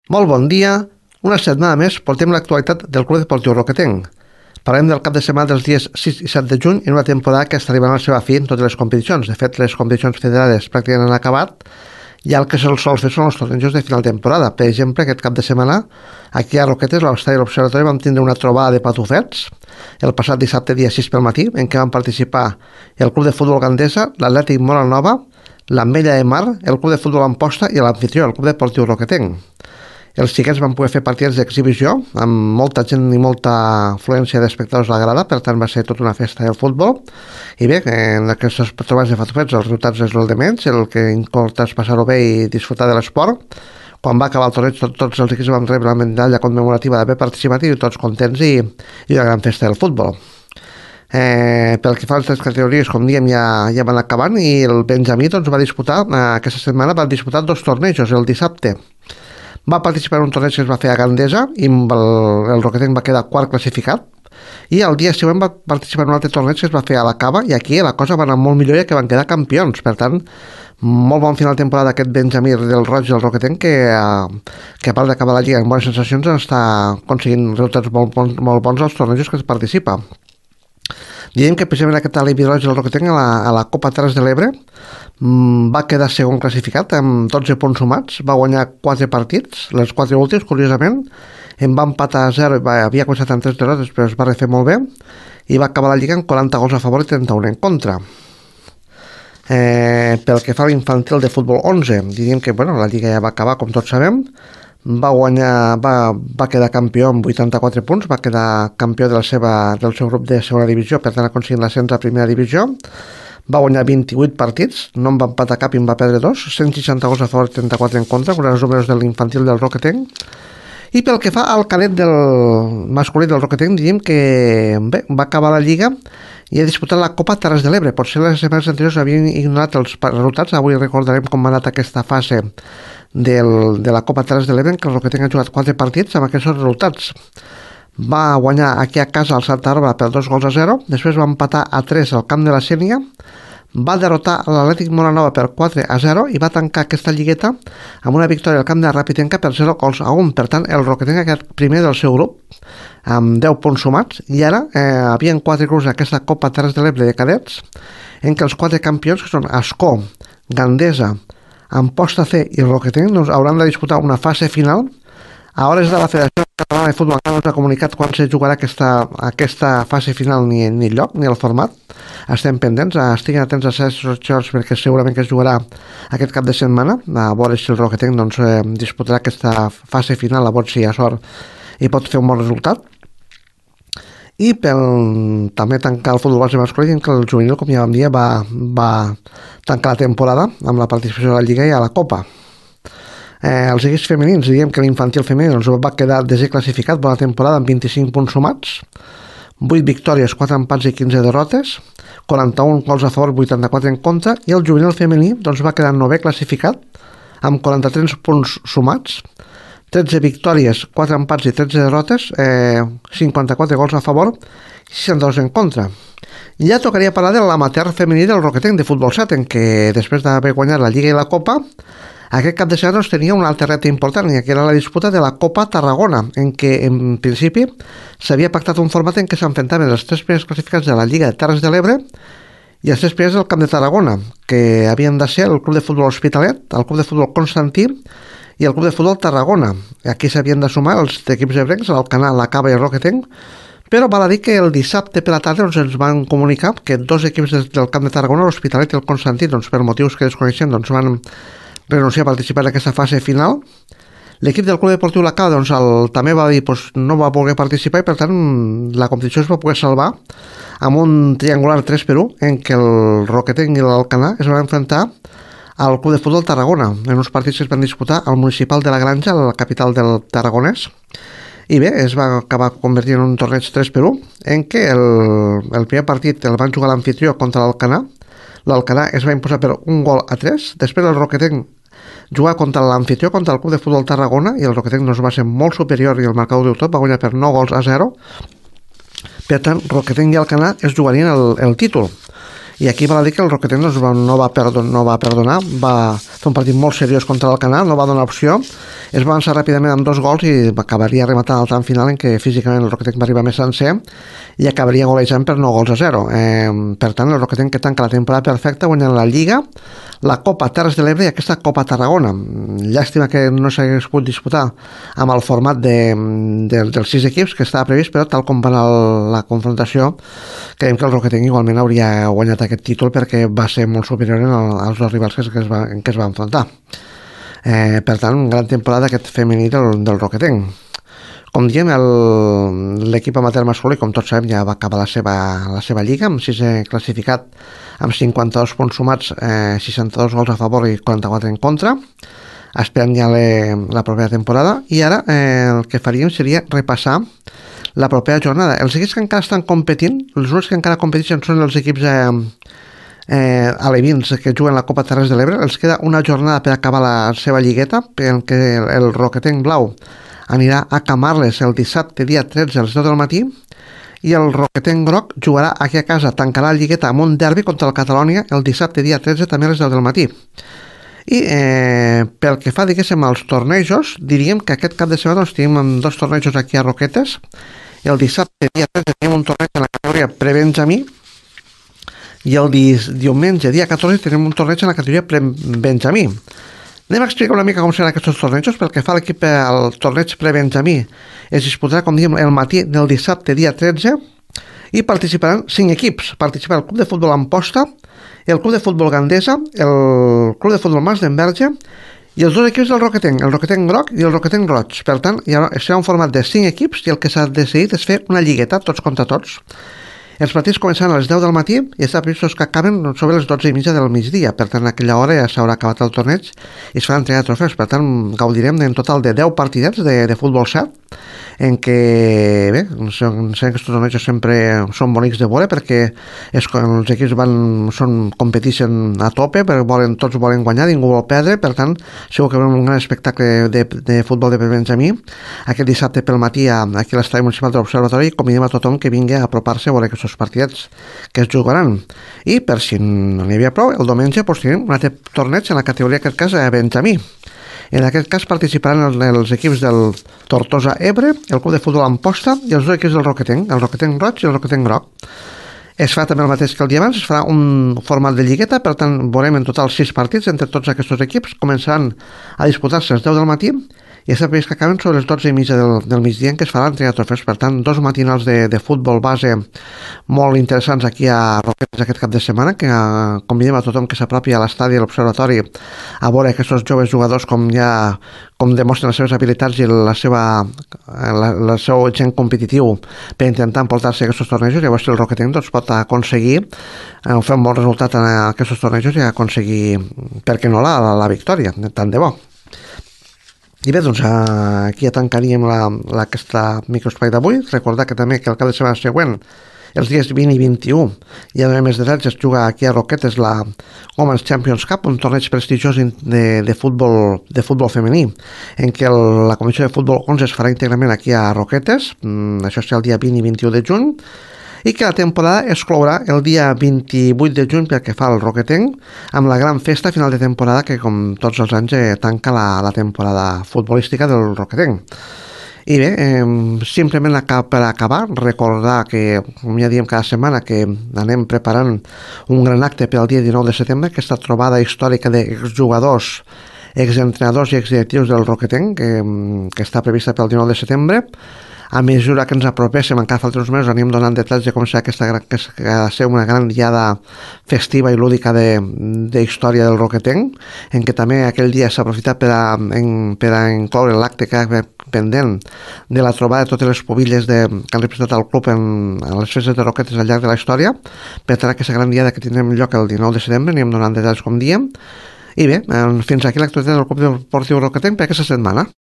Molt bon dia. Una setmana més portem l'actualitat del Club Deportiu Roquetenc. Parlem del cap de setmana dels dies 6 i 7 de juny en una temporada que està arribant a la seva fi en totes les competicions. De fet, les competicions federades pràcticament han acabat i el que se'l sol fer són els tornejos de final de temporada. Per exemple, aquest cap de setmana, aquí a Roquetes, a l'estadi de l'Observatori, vam tindre una trobada de patufets el passat dissabte, dia 6 pel matí, en què van participar el Club de Futbol Gandesa, l'Atlètic Molanova, l'Ametlla de Mar, el Club de Futbol Amposta i l'Amfitrió, el Club Deportiu Roquetenc. Els xiquets van poder fer partits d'exhibició amb molta gent i molta afluència d'espectadors a la grada, per tant va ser tota una festa del futbol. I bé, en aquestes trobades de fatufets els resultats és el de menys, el que importa és passar-ho bé i disfrutar de l'esport. Quan va acabar el torneig tots els equips van rebre la medalla commemorativa d'haver participat i tots contents i una gran festa del futbol. Pel que fa a les tres categories, com diem, ja van acabant i el Benjamí doncs, va disputar, aquesta setmana va disputar 2 tornejos, el dissabte va participar en un torneig que es va fer a Gandesa i el Roquetenc va quedar quart classificat i el dia següent va participar en un altre torneig que es va fer a la Cava i aquí la cosa va anar molt millor ja que van quedar campions. Per tant, molt bon final de temporada aquest Benjamí del Roig del Roquetenc que a part d'acabar la lliga amb bones sensacions està aconseguint resultats molt bons als tornejos que es participa. Diem que precisament aquest Alibi Roig del Roquetenc a la Copa Terres de l'Ebre va quedar segon classificat amb 12 punts sumats, va guanyar 4 partits, les 4 últims, curiosament, en va empatar a 0, havia començat amb 3 derrotes, però es va refer molt bé, i va acabar la lliga amb 40 gols a favor i 31 en contra. Pel que fa a l'infantil de futbol 11, diríem que la lliga ja va acabar, com tots sabem, va quedar campió amb 84 punts, va quedar campió del seu grup de segona divisió, per tant aconseguint l'ascens a primera divisió. Va guanyar 28 partits, no en va empatar cap i en va perdre 2, 160 gols a favor i 34 en contra, amb els números de l'infantil del Roquetenc. I pel que fa al cadet del masculí del Roquetenc, diríem que bé, va acabar la lliga i ha disputat la Copa Terres de l'Ebre. Potser les setmanes anteriors havien ignorat els resultats, avui recordarem com ha anat aquesta fase de la Copa Terres de l'Ebre, en què el Roquetenc ha jugat 4 partits amb aquests resultats. Va guanyar aquí a casa al Santa Bàrbara per 2-0, després va empatar a 3 al camp de la Sénia, va derrotar l'Atlètic Molanova per 4-0 i va tancar aquesta lligueta amb una victòria al camp de Rapitenca per 0-1. Per tant, el Roquetenc ha quedat primer del seu grup amb 10 punts sumats i ara havien 4 grups d'aquesta Copa Terres de l'Ebre de cadets en què els 4 campions, que són Ascó, Gandesa, Amposta C i Roquetenc, doncs, hauran de disputar una fase final. A hores de la Federació Catalana de Futbol encara no s'ha comunicat quan se jugarà aquesta fase final ni el lloc ni el format. Estem pendents, estiguin atents a les socials perquè segurament que es jugarà aquest cap de setmana, a veure si el Roquetenc doncs, disputarà aquesta fase final, a veure si hi ha sort i pot fer un bon resultat. I també tancar el futbol base masculí, que el juvenil, com ja vam dir, va tancar la temporada amb la participació a la Lliga i a la Copa. Els equips femenins, diguem que l'infantil femení doncs, va quedar desè classificat, bona temporada amb 25 punts sumats, 8 victòries, 4 empats i 15 derrotes, 41 gols a favor, 84 en contra, i el juvenil femení doncs, va quedar novè classificat amb 43 punts sumats, 13 victòries, 4 empats i 13 derrotes, 54 gols a favor i 62 en contra. I ja tocaria parlar de l'amateur femení del Roquetenc de futbol 7, en què després d'haver guanyat la Lliga i la Copa, aquest cap de setmana tenia un altre repte important, que era la disputa de la Copa Tarragona, en què, en principi, s'havia pactat un format en què s'enfrontaven els 3 primers classificats de la Lliga de Terres de l'Ebre i els 3 primers del Camp de Tarragona, que havien de ser el Club de Futbol Hospitalet, el Club de Futbol Constantí i el Club de Futbol Tarragona. Aquí s'havien de sumar els equips ebrencs, l'Alcanar, la Cava i el Roquetenc, però val a dir que el dissabte per la tarda doncs, ens van comunicar que 2 equips del Camp de Tarragona, l'Hospitalet i el Constantí, doncs, per motius que desconeixem, doncs, van renunciar a participar en aquesta fase final. L'equip del Club Deportiu La Cava doncs, també va dir no va poder participar i per tant la competició es va poder salvar amb un triangular 3-1 en què el Roquetenc i l'Alcanar es van enfrontar al Club de Futbol Tarragona en uns partits que es van disputar al Municipal de la Granja, la capital del Tarragonès. I bé, es va acabar convertint en un torneig 3-1 en què el primer partit el van jugar l'anfitrió contra l'Alcanar. L'Alcanar es va imposar per 1-3, després el Roquetenc jugà contra l'anfitrió, contra el Club de Futbol Tarragona, i el Roquetenc doncs, va ser molt superior i el marcador diu tot, va guanyar per 9-0. Per tant, Roquetenc i Alcanar es jugarien el títol. i aquí val a dir que el Roquetent no va perdonar, va fer un partit molt seriós contra l'Alcanar, no va donar opció, es va avançar ràpidament amb 2 gols i acabaria rematant el tram final en què físicament el Roquetent va arribar més sencer i acabaria golejant per 9-0. Per tant, el Roquetent que tanca la temporada perfecta guanyant la Lliga, la Copa Terres de l'Ebre i aquesta Copa Tarragona. Llàstima que no s'hagués pogut disputar amb el format dels 6 equips que estava previst, però tal com va la confrontació, creiem que el Roquetent igualment hauria guanyat aquest títol perquè va ser molt superior als dos rivals en què es va enfrontar. Per tant, gran temporada aquest femení del Roquetent. Com diem, l'equip amateur masculí, com tots sabem, ja va acabar la seva lliga, amb 6è classificat, amb 52 punts sumats, 62 gols a favor i 44 en contra. Esperem ja la propera temporada. I ara el que faríem seria repassar la propera jornada. Els equips que encara estan competint, els únics que encara competeixen són els equips alevins que juguen la Copa Terres de l'Ebre. Els queda una jornada per acabar la seva lligueta, en què el Roquetent Blau anirà a Camarles el dissabte dia 13 a les 10 del matí i el Roquetent Groc jugarà aquí a casa, tancarà la lligueta amb un derbi contra el Catalònia el dissabte dia 13 també a les 10 del matí. I pel que fa, diguéssim, als tornejos, diríem que aquest cap de setmana tenim 2 tornejos aquí a Roquetes. El dissabte dia 13 tenim un torneig en la categoria pre-Benjamí i el diumenge dia 14 tenim un torneig en la categoria pre-Benjamí. Anem a explicar una mica com seran aquests tornejos. Pel que fa a l'equip, el torneig pre-Benjamí es disputarà, com diem, el matí del dissabte dia 13 i participaran 5 equips. Participarà el Club de Futbol Amposta, el Club de Futbol Gandesa, el Club de Futbol Mas d'Enverge i els 2 equips del Roquetent, el Roquetent Groc i el Roquetent Roig. Per tant, serà un format de 5 equips i el que s'ha decidit és fer una lligueta, tots contra tots. Els partits començaran a les 10 del matí i està previst que acaben sobre les 12:30 del migdia. Per tant, a aquella hora ja s'haurà acabat el torneig i es farà entrega de trofeus. Per tant, gaudirem en total de 10 partidets de futbol 7 en què, bé, aquests tornejos sempre són bonics de veure perquè els equips competeixen a tope, tots volen guanyar, ningú vol perdre. Per tant, segur que veurem un gran espectacle de futbol de Benjamí aquest dissabte pel matí aquí a l'estadi municipal de l'Observatori i convidem a tothom que vingui a apropar-se a veure aquests partits que es jugaran. I per si no n'hi havia prou, el diumenge tenim un altre torneig en la categoria, en aquest cas, Benjamí. En aquest cas participaran els equips del Tortosa Ebre, el Club de Futbol Amposta i els 2 equips del Roquetent, el Roquetent Roig i el Roquetent Groc. Es farà també el mateix que el dia abans, es farà un format de lligueta, per tant veurem en total 6 partits entre tots aquests equips, començaran a disputar-se a les 10 del matí i és previst que acaben sobre les 12:30 del migdia en què es farà l'entrega de trofeus. Per tant, 2 matinals de futbol base molt interessants aquí a Roquetes aquest cap de setmana, que convidem a tothom que s'apropi a l'estadi de l'Observatori a veure aquests joves jugadors com demostren les seves habilitats i el seu gent competitiu per intentar emportar-se aquests tornejos. Llavors, si el Roquetent pot aconseguir fer un bon resultat en aquests tornejos i aconseguir, per què no, la victòria, tant de bo. I bé, doncs aquí ja tancaríem aquesta microespai d'avui. Recordar que també que el cap de setmana següent, els dies 20 i 21, i a més de res es juga aquí a Roquetes la Women's Champions Cup, un torneig prestigiós de futbol femení, en què la Comissió de Futbol 11 es farà íntegrament aquí a Roquetes. Això serà el dia 20 i 21 de juny, i que la temporada es clourà el dia 28 de juny pel que fa al Roquetent amb la gran festa final de temporada que, com tots els anys, tanca la temporada futbolística del Roquetent. I bé, simplement per acabar, recordar que, com ja diem cada setmana, que anem preparant un gran acte per al dia 19 de setembre, aquesta trobada històrica d'exjugadors, exentrenadors i exdirectius del Roquetent, que està prevista pel 19 de setembre. A mesura que ens apropéssim, encara falten uns mesos, anem donant detalls de com serà que ha de ser una gran diada festiva i lúdica de història del Roquetent, en què també aquell dia s'ha aprofitat per a incloure l'acte que ha pendent de la trobada de totes les pubilles que han representat el club en les festes de Roquetes al llarg de la història. Per tant, aquesta gran diada que tindrem lloc el 19 de setembre, anem donant detalls com diem. I bé, fins aquí l'actualitat del Club Deportiu Roquetent per aquesta setmana.